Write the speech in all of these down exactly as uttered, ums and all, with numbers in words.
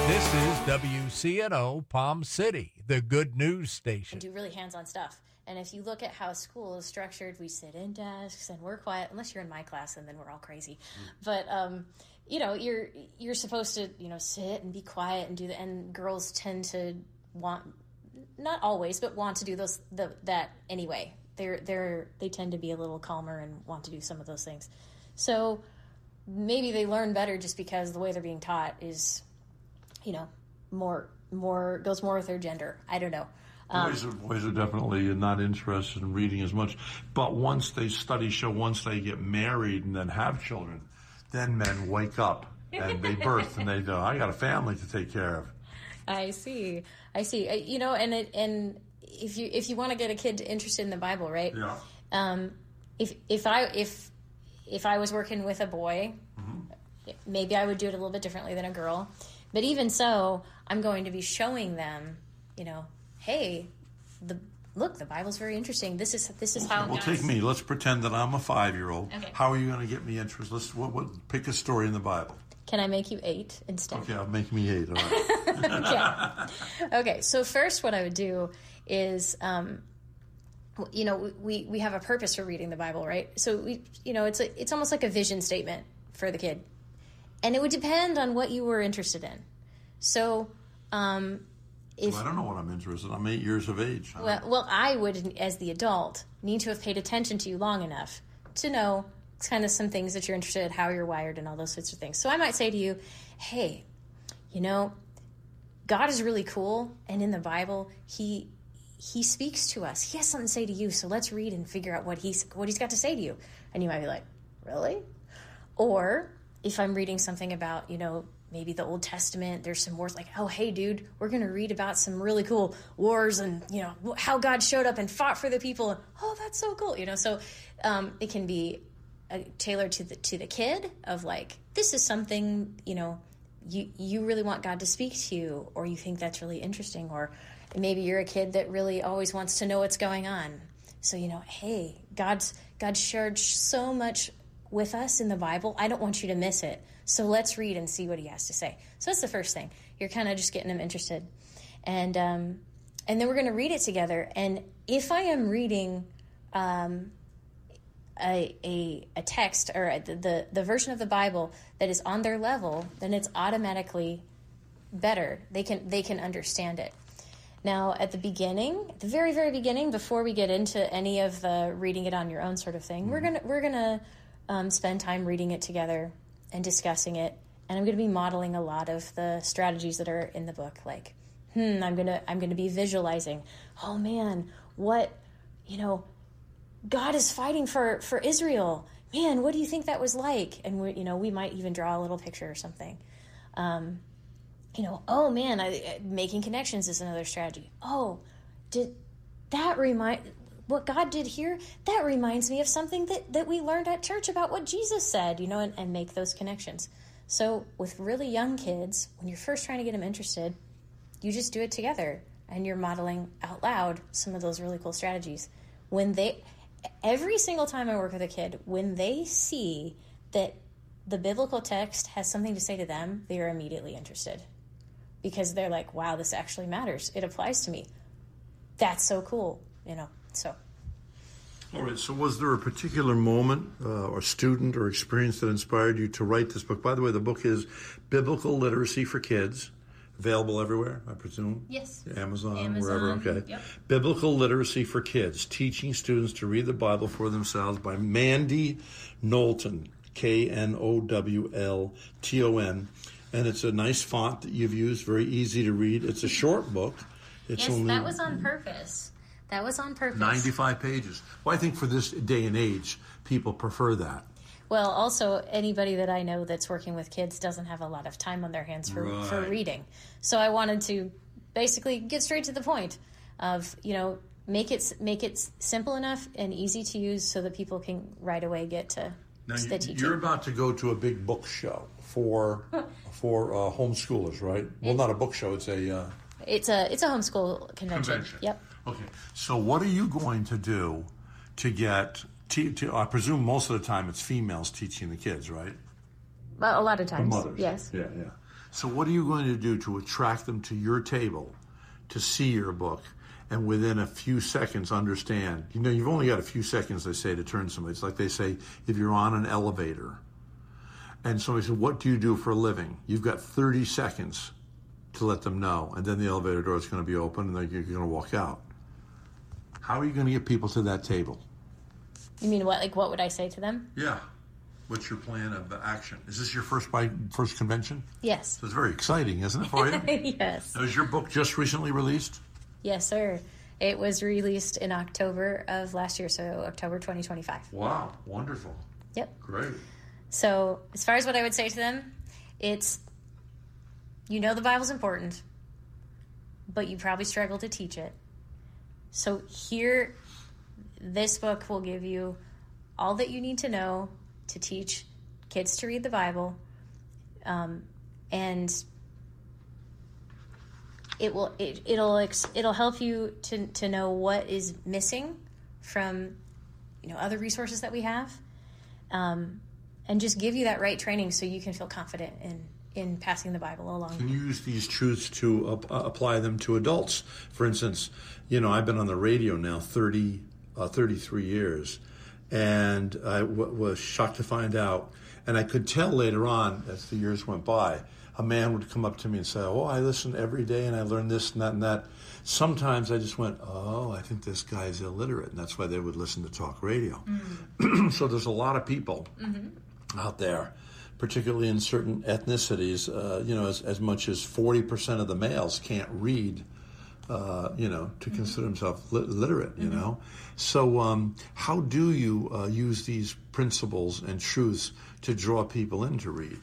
This is W C N O Palm City, the good news station. And do really hands-on stuff. And if you look at how school is structured, we sit in desks and we're quiet, unless you're in my class, and then we're all crazy. Mm. But, um, you know, you're you're supposed to, you know, sit and be quiet and do that. And girls tend to want, not always, but want to do those the, that anyway. They're they're they tend to be a little calmer and want to do some of those things. So maybe they learn better just because the way they're being taught is, you know, more more goes more with their gender. I don't know. Um, boys, are, boys are definitely not interested in reading as much. But once they studies show, once they get married and then have children, then men wake up and they birth and they go, I got a family to take care of. I see. I see. Uh, you know, and it, and if you if you want to get a kid interested in the Bible, right? Yeah. Um, if if I if if I was working with a boy, mm-hmm. maybe I would do it a little bit differently than a girl. But even so, I'm going to be showing them, you know, hey, the look, the Bible's very interesting. This is this is how. Well, God's... take me. Let's pretend that I'm a five-year-old. Okay. How are you going to get me interested? Let's what, what, pick a story in the Bible. Can I make you eight instead? Okay, I'll make me eight. All right. Okay. Okay. So first, what I would do is, um, you know, we we have a purpose for reading the Bible, right? So we, you know, it's a, it's almost like a vision statement for the kid, and it would depend on what you were interested in. So. Um, If, well, I don't know what I'm interested in. I'm eight years of age. Well, well, I would, as the adult, need to have paid attention to you long enough to know kind of some things that you're interested in, how you're wired, and all those sorts of things. So I might say to you, hey, you know, God is really cool, and in the Bible, he he speaks to us. He has something to say to you, so let's read and figure out what he's what he's got to say to you. And you might be like, really? Or if I'm reading something about, you know, maybe the Old Testament, there's some wars like, oh, hey, dude, we're going to read about some really cool wars and, you know, how God showed up and fought for the people. And, oh, that's so cool. You know, so um, it can be uh, tailored to the to the kid of like, this is something, you know, you, you really want God to speak to you, or you think that's really interesting, or maybe you're a kid that really always wants to know what's going on. So, you know, hey, God's God shared so much with us in the Bible. I don't want you to miss it. So let's read and see what he has to say. So that's the first thing. You're kind of just getting them interested. And um, and then we're going to read it together. And if I am reading um, a, a a text or the, the, the version of the Bible that is on their level, then it's automatically better. They can they can understand it. Now, at the beginning, at the very, very beginning, before we get into any of the reading it on your own sort of thing, mm-hmm. we're gonna we're gonna Um, spend time reading it together and discussing it, and I'm going to be modeling a lot of the strategies that are in the book. Like, hmm, I'm gonna I'm gonna be visualizing. Oh man, what you know, God is fighting for for Israel. Man, what do you think that was like? And we, you know, we might even draw a little picture or something. Um, you know, oh man, I, making connections is another strategy. Oh, did that remind? What God did here, that reminds me of something that, that we learned at church about what Jesus said, you know, and, and make those connections. So with really young kids, when you're first trying to get them interested, you just do it together and you're modeling out loud some of those really cool strategies. When they, every single time I work with a kid, when they see that the biblical text has something to say to them, they are immediately interested because they're like, wow, this actually matters. It applies to me. That's so cool, you know. So, all right. So, was there a particular moment uh, or student or experience that inspired you to write this book? By the way, the book is Biblical Literacy for Kids, available everywhere, I presume. Yes. Amazon, Amazon wherever. Okay. Yep. Biblical Literacy for Kids: Teaching Students to Read the Bible for Themselves by Mandy Knowlton, K N O W L T O N, and it's a nice font that you've used, very easy to read. It's a short book. It's yes, only, that was on purpose. That was on purpose. ninety-five pages. Well, I think for this day and age, people prefer that. Well, also, anybody that I know that's working with kids doesn't have a lot of time on their hands for, right. for reading. So I wanted to basically get straight to the point of, you know, make it make it simple enough and easy to use so that people can right away get to now, the you, teaching. You're about to go to a big book show for for uh, homeschoolers, right? Well, not a book show. It's a... Uh, it's a it's a homeschool convention. Convention. Yep. Okay. So what are you going to do to get... To, to, I presume most of the time it's females teaching the kids, right? Well, a lot of times, mothers. yes. Yeah, yeah. So what are you going to do to attract them to your table to see your book and within a few seconds understand? You know, you've only got a few seconds, they say, to turn somebody. It's like they say, if you're on an elevator and somebody says, what do you do for a living? You've got thirty seconds to let them know. And then the elevator door is going to be open and then you're going to walk out. How are you going to get people to that table? You mean what? Like, what would I say to them? Yeah. What's your plan of action? Is this your first by, first convention? Yes. So it's very exciting, isn't it, for you? Yes. Now, is your book just recently released? Yes, sir. It was released in October of last year, so October twenty twenty-five. Wow, wonderful. Yep. Great. So as far as what I would say to them, it's, you know the Bible's important, but you probably struggle to teach it. So here, this book will give you all that you need to know to teach kids to read the Bible, um, and it will it, it'll it'll help you to to know what is missing from, you know, other resources that we have, um, and just give you that right training so you can feel confident in in passing the Bible along. Can you use these truths to uh, apply them to adults? For instance, you know, I've been on the radio now thirty, uh, thirty-three years. And I w- was shocked to find out, and I could tell later on as the years went by, a man would come up to me and say, oh, I listen every day and I learn this and that and that. Sometimes I just went, oh, I think this guy's illiterate, and that's why they would listen to talk radio. Mm-hmm. So there's a lot of people mm-hmm. out there, particularly in certain ethnicities, uh, you know, as, as much as forty percent of the males can't read. Uh, you know, to consider himself lit- literate, you mm-hmm. know. So um, how do you uh, use these principles and truths to draw people in to read?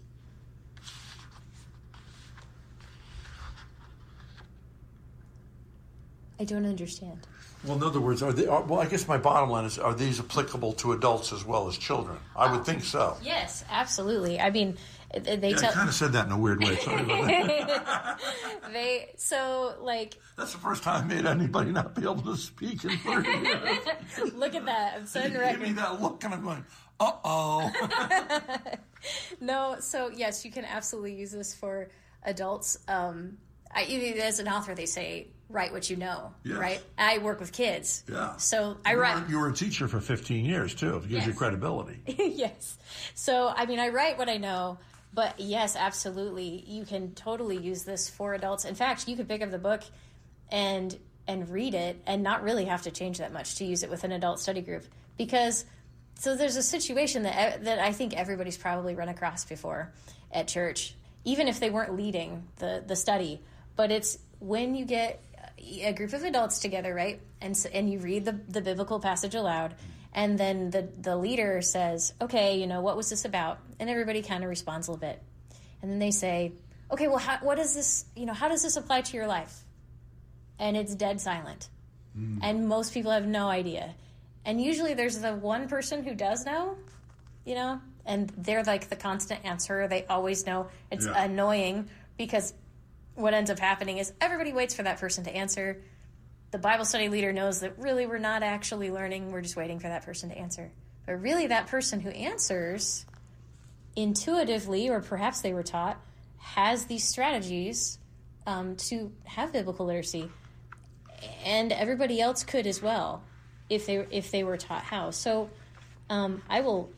I don't understand. Well, in other words, are they, are, well, I guess my bottom line is, are these applicable to adults as well as children? I would think so. Yes, absolutely. I mean, they yeah, tell... I kind of said that in a weird way. Sorry about that. they, so, like... That's the first time I made anybody not be able to speak in thirty years. Look at that. I'm so You give me that look and I'm going, uh-oh. No, so, yes, you can absolutely use this for adults. Um, I, even as an author, they say, write what you know, yes. right? I work with kids. Yeah. So I you write... Were, you were a teacher for fifteen years, too. It gives yes. you credibility. Yes. So, I mean, I write what I know, but yes, absolutely. You can totally use this for adults. In fact, you could pick up the book and and read it and not really have to change that much to use it with an adult study group. Because, so there's a situation that that I think everybody's probably run across before at church, even if they weren't leading the, the study. But it's when you get a group of adults together, right? And and you read the, the biblical passage aloud, and then the, the leader says, okay, you know, what was this about? And everybody kind of responds a little bit. And then they say, okay, well, how, what is this, you know, how does this apply to your life? And it's dead silent. Mm. And most people have no idea. And usually there's the one person who does know, you know, and they're like the constant answerer. They always know. It's yeah. annoying because what ends up happening is everybody waits for that person to answer. The Bible study leader knows that really we're not actually learning. We're just waiting for that person to answer. But really that person who answers intuitively, or perhaps they were taught, has these strategies um, to have biblical literacy. And everybody else could as well if they if they were taught how. So um, I will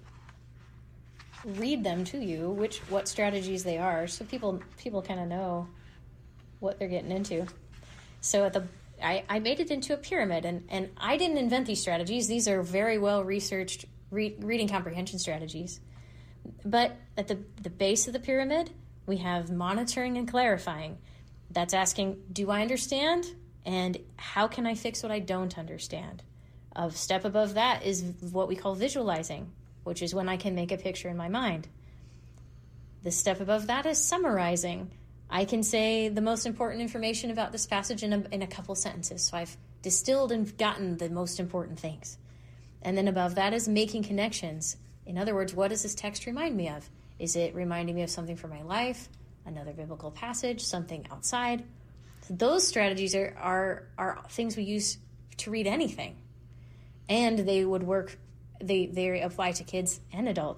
read them to you, which what strategies they are, so people people kind of know what they're getting into. So at the I, I made it into a pyramid, and, and I didn't invent these strategies. These are very well researched re- reading comprehension strategies. But at the, the base of the pyramid, we have monitoring and clarifying. That's asking, do I understand? And how can I fix what I don't understand? A step above that is what we call visualizing, which is when I can make a picture in my mind. The step above that is summarizing. I can say the most important information about this passage in a, in a couple sentences. So I've distilled and gotten the most important things. And then above that is making connections. In other words, what does this text remind me of? Is it reminding me of something from my life, another biblical passage, something outside? So those strategies are, are, are things we use to read anything. And they would work, they, they apply to kids and adults.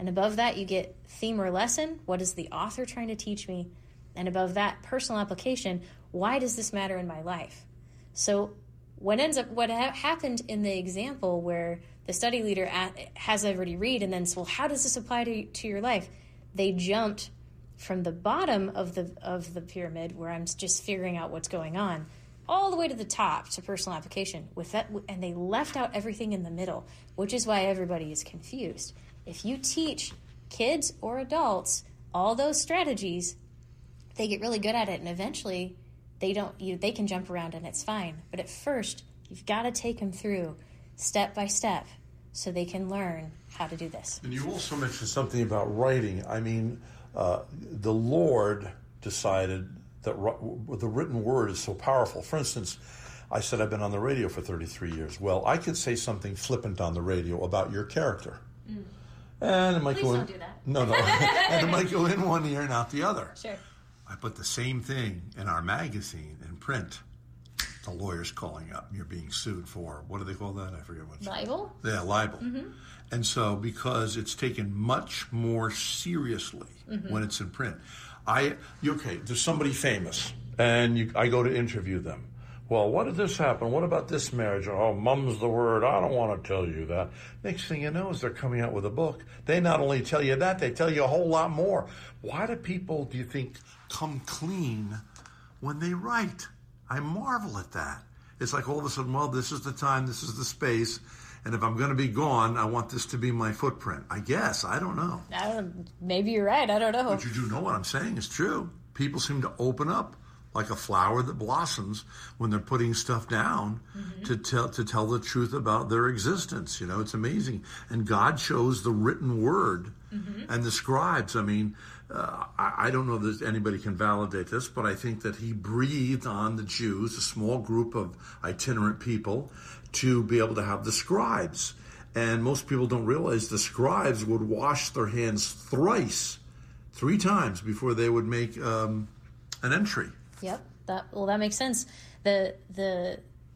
And above that, you get theme or lesson. What is the author trying to teach me? And above that, personal application. Why does this matter in my life? So what ends up, what ha- happened in the example where the study leader at, has everybody read and then says, well, how does this apply to, to your life? They jumped from the bottom of the of the pyramid, where I'm just figuring out what's going on, all the way to the top to personal application with that, and they left out everything in the middle, which is why everybody is confused. If you teach kids or adults all those strategies, they get really good at it, and eventually they don't you they can jump around and it's fine. But at first, you've got to take them through step by step so they can learn how to do this. And you also mentioned something about writing. I mean, uh, the Lord decided that the written word is so powerful. For instance, I said I've been on the radio for thirty-three years. Well, I could say something flippant on the radio about your character. Mm. And it might Please go in, don't do that. No, no. And it might go in one ear and out the other. Sure. I put the same thing in our magazine in print. The lawyer's calling up. You're being sued for, what do they call that? I forget what it's Libel? Yeah, libel. Mm-hmm. And so because it's taken much more seriously mm-hmm. when it's in print. I okay, there's somebody famous, and you, I go to interview them. Well, what did this happen? What about this marriage? Oh, mum's the word. I don't want to tell you that. Next thing you know is they're coming out with a book. They not only tell you that, they tell you a whole lot more. Why do people, do you think, come clean when they write? I marvel at that. It's like all of a sudden, well, this is the time, this is the space, and if I'm going to be gone, I want this to be my footprint. I guess. I don't know. I don't, maybe you're right. I don't know. But you do know what I'm saying is true. People seem to open up like a flower that blossoms when they're putting stuff down mm-hmm. to tell to tell the truth about their existence. You know, it's amazing. And God chose the written word mm-hmm. and the scribes. I mean, uh, I, I don't know that anybody can validate this, but I think that he breathed on the Jews, a small group of itinerant people, to be able to have the scribes. And most people don't realize the scribes would wash their hands thrice, three times before they would make um, an entry. Yep. That well, that makes sense. The the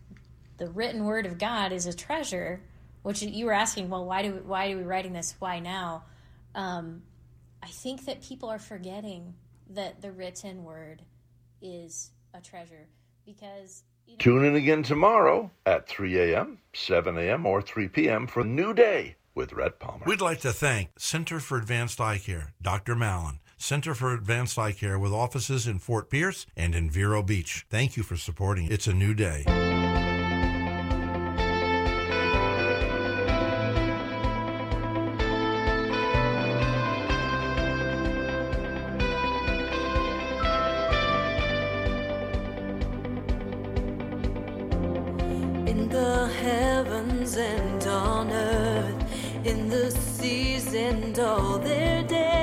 the written word of God is a treasure. Which you were asking, well, why do we, why are we writing this? Why now? Um, I think that people are forgetting that the written word is a treasure because. You know, tune in again tomorrow at three a.m., seven a.m., or three p.m. for a new day with Rhett Palmer. We'd like to thank Center for Advanced Eye Care, Doctor Mallon, Center for Advanced Eye Care with offices in Fort Pierce and in Vero Beach. Thank you for supporting It's a New Day. In the heavens and on earth, in the seas and all their days.